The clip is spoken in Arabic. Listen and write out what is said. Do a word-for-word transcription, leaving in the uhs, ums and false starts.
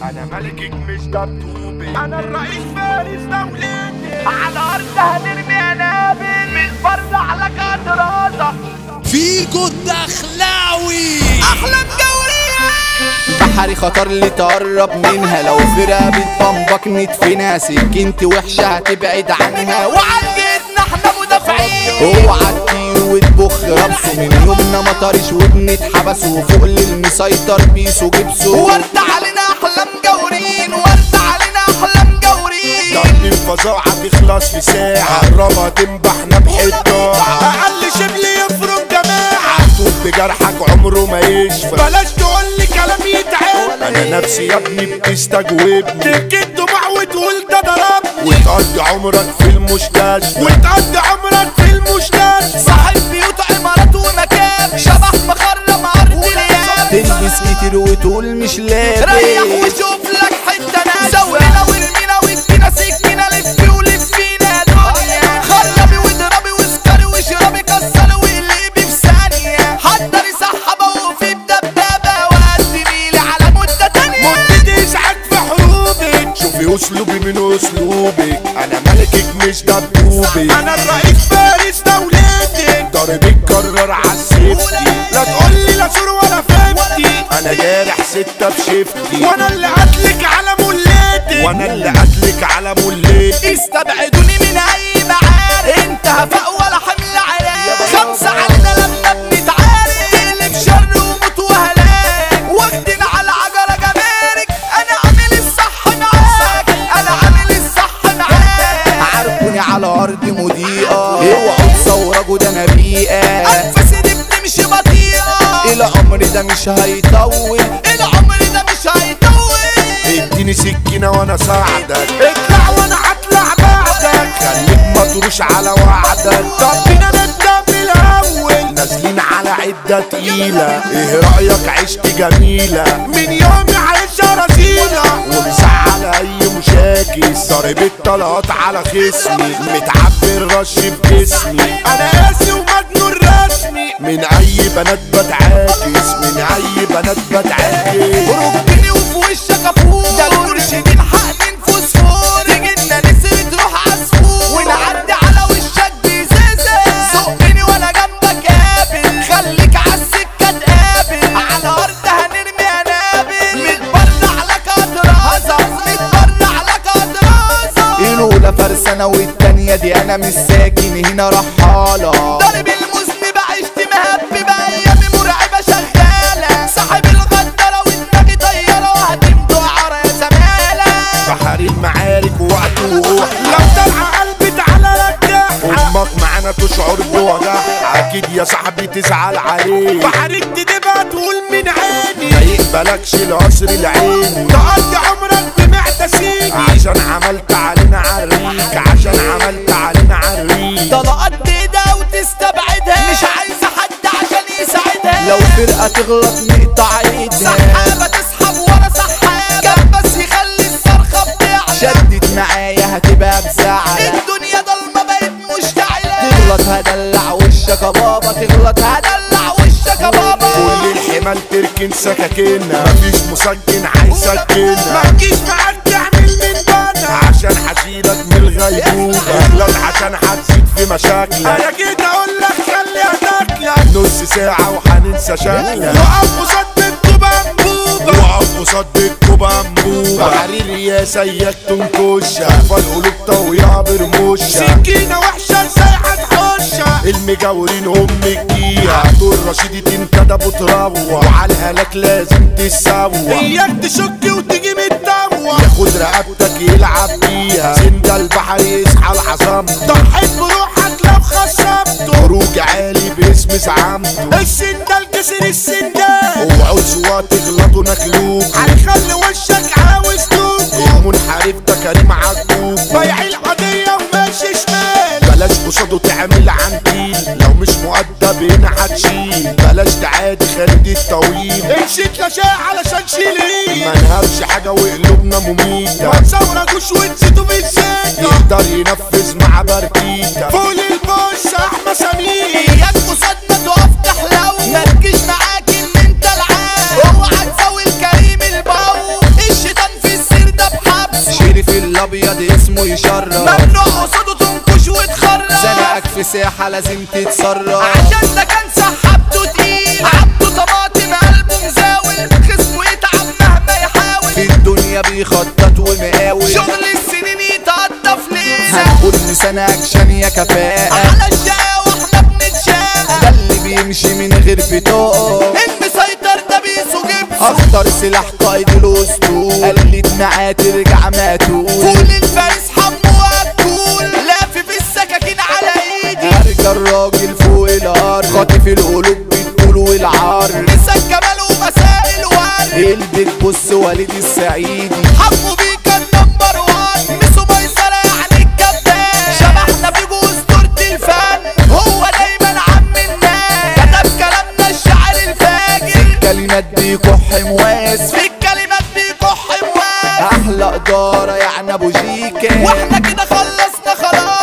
انا ملكك مش دبدوبي، انا الرئيس فارس دولتي، على ارض هنرمي انابل من فرد على كدراسة. فيجو الدخلاوي احلام جورية بحري خطر اللي تقرب منها، لو فرقة بتبمبك ندفنها، سكنتي وحشة هتبعد عنها، وعندنا احنا مدافعين. اوعى تطير وتبخ رمسه، من يومنا ما طارش وبنتحبس، وفوق للمسيطر بيسو جبسو. ورد علينا احلام جورين، ورد علينا احلام جورين. ضرب الفظاعة تخلص في ساعة، قربها تنبحنا بحتة، اقل شبل يفرم جماعة، طول بجرحك عمره ما يشفى، بلاش تقولي كلام يتعب. انا نفسي يا ابني بتستجوبني، تركت دموع وتقول ده ضربني، وتقضي عمرك في المستشفى، وتقضي عمرك في المستشفى. صاحب بيوت عمارات ومكان، شبح مخرم ارض الياب، تلبس كتير وتقول مش لابس، ريح وشوف لك حتة ناس، زوينا ورمينا وادينا سكينة، لفي ولفينا يا دنيا، خربي واضربي واسكري واشربي كسري وقلبي في ثانية، حضري سحبة وقفي بدبدبة وقدمي لي على مدة تانية، مدتي ازعاج في حروبك، شوفي اسلوبي من اسلوبك، انا ملكك مش دبدوبي، انا الرئيس فارس دولتك، ضربك كرر عالسيفتي، لا تقولي لا سور ولا فهمتي، انا جارح ستة بشفتي، وانا اللي قتلك على ملتي، وانا اللي قتلك على ملتي. استبعدوني من اي معارك، انت هفاء ولا حمل عراك، خمسة علينا لما بنتعارك، تقلب شر وموت وهلاك، واخدنا على عجلة جمارك، انا عامل الصح معاك، انا عامل الصح معاك، عارفوني على ارض مضيئة، اوعوا تصوروا ده انا بيئة، انفاسي دي بتمشي بطيئة، العمر ده مش هيطول، العمر ده مش هيطول، اديني سكينة وانا ساعدك، اطلع وانا هطلع بعدك، خليك مطروش على وعدك، طب بينا نبدأ من الاول، نازلين على عدة تقيلة، ايه رأيك عشت جميلة، من يومي عايشة رزيلة، ومزعل اي مشاكس، ضارب الطلقات على خصمي، متعبي الرش في جسمي، انا قاسي ومجنون رسمي، من اي بنات بتعاكس، من اي بنات بتعاكس، ركبني وفي وشك افور، ده المرشدين حقنين فوسفور، تجينا نسري تروح عصفور، ونعدي على وشك بزازة، زقني وانا جنبك قابل، خليك عالسكة تقابل، على ارض هنرمي انابل، متبرع لك اطرازة، متبرع لك اطرازة، الاولى فرسانة والتانية دي انا مش ساكن هنا رحالة، ضارب المذنب عشت مهبب ايامي مرعبة شغالة، صاحب الغدارة ودماغي طيارة وهتمضوا عرا يا زمالة، بحري المعارك وقت وروح، لو طلع قلبي تعالى رجعها، امك معانا تشعر بوجعها، اكيد يا صاحبي تزعل عليك، بحرك تدبها تقول من عيني، ما يقبلكش العسر العين، تقضي عمرك بمعدة سيدي، عشان عملت علينا عريك، عشان عملت علينا عريك، طلقات بايدها وتستبعدها، مش عايزة حد عشان يساعدها، لو فرقة تغلط نقطع ايدها، سحابة تسحب ورا سحابة، كان بس يخلي الصرخة بتاعنا، شدت معايا هتبقى بزعلة، الدنيا ضلمة بقت مشتعلة، تغلط هدلع وشك يا بابا، تغلط هدلع وشك يا بابا، كل الحمال تركن سكاكينا، مفيش مسجن هيسكننا، ما تجيش معاك تعمل من بنا، عشان هشيلك من الغيبوبة، اغلط عشان هتزيد في مشاكلك، انا جيت اقول لك خليها تاكلك، نص ساعة وهننسى شكلك، وقف قصاد بنتكو بنبوبة، وقف قصاد بنتكو بنبوبة، بحري الرياسة اياك تنكشها، فالقلوب طويعة برموشها، سكينة وحشة ازاي هتحوشها، المجاورين هم الجيها، دول رشيدي تنكدب وتروح، وعلى الهلاك لازم تسوى، اياك تشك وتيجي متدوى، ياخد رقبتك يلعب بيها، سند البحر يصحى العظمته، ضحيت بروحك لو خصمته، خروج عالي باسم زعامته، السندال كسر السندال، اوعوا سوا تغلطوا نخلوك، هيخلي وشك عاوز توك، المنحرف ده كريم عجوب، بايع القضية وماشي شمال، بلاش قصاده تعمل عنتيل، لو مش مؤدب هنا هتشيل، بلاش تعادي خالد الطويل، امشيت لشاء علشان شيلين، منهبش حاجة وقلوبنا مميتة، ما تصورجوش ونسيتوا بالزيت، يقدر ينفذ مع بركيتة، فوق البوش احمى سمير، اياك قصادنا تقف تحلو، ما تجيش معاك ان انت العاب، اوعى تساوي الكريم البو، الشيطان الساحة لازم تتصرف، عشان ده كان سحبته تقيل، عبده طماطم قلبه مزاول، خصمه يتعب مهما يحاول، في الدنيا بيخطط ومقاول، شغل السنين يتقطف ليه، هنقول لسان اكشن يا كفاءة، على الشقا واحنا بنتشاقى، ده اللي بيمشي من غير بطاقة، المسيطر ده بيسو جبسه، اخطر سلاح قائد الاسطول، قلت معاه ترجع ماتول، فول الفارس حمو وأكول، لافف السكاكين على ايدي، ارجع الراجل فوق الارض، خاطف القلوب بالطول والعار، مسك جمال ومساء الورد، البيت بص والد السعيدي، حمو بيه كان نمبر وان، مسو ميسرة يعني الكابتن، شبحنا في بوستورة الفن، هو دايما عم الناس، كتب كلامنا الشعر الفاجر، كلمات بيكح مواس، في الكلمات بيكح مواس، احلى ادارة يعني ابو جيكا، واحنا كده خلصنا خلاص.